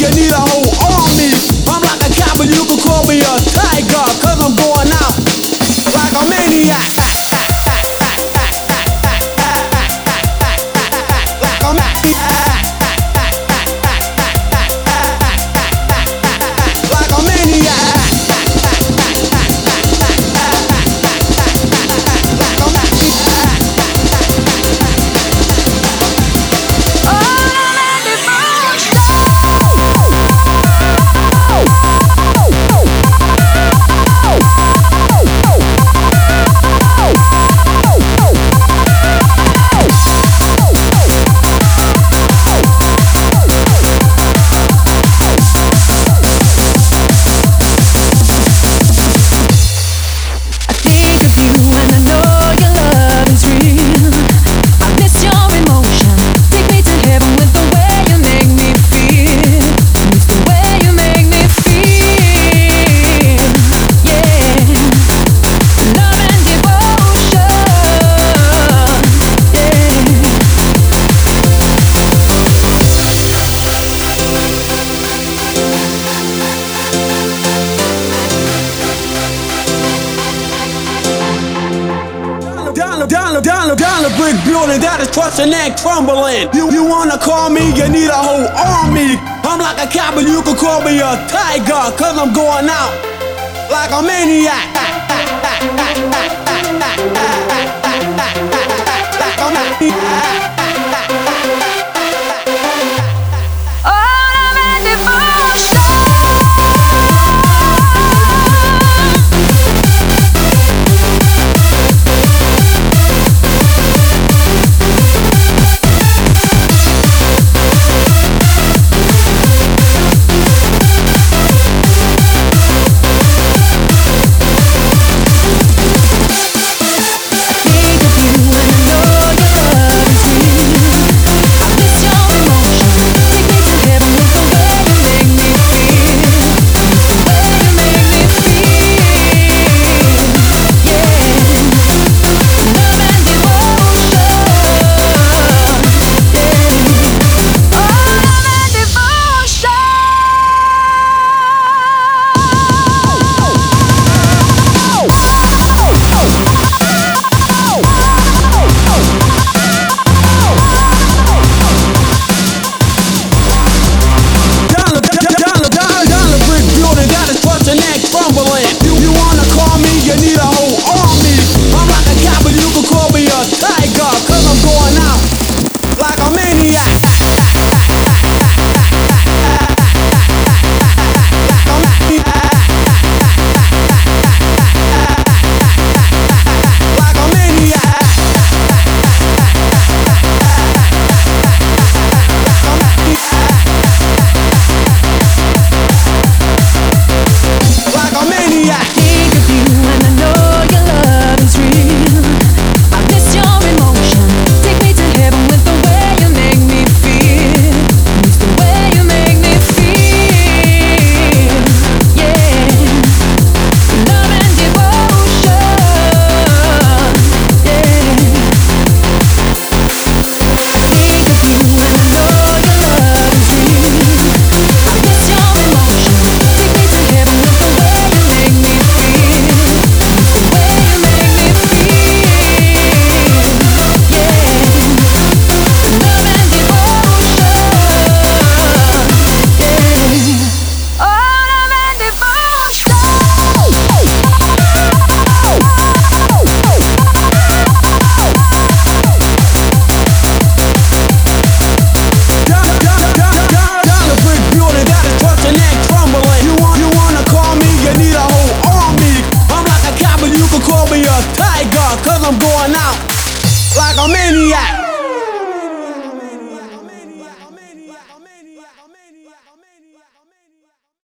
you need a whole army. I'm like a cowboy, you can call me a tiger, cause I'm going out like a maniac. Like a maniac. Like a maniac. Down the brick building that is crushing and crumbling. You wanna call me, you need a whole army. I'm like a cowboy, you can call me a tiger, cause I'm going out like a maniac. Like a maniac.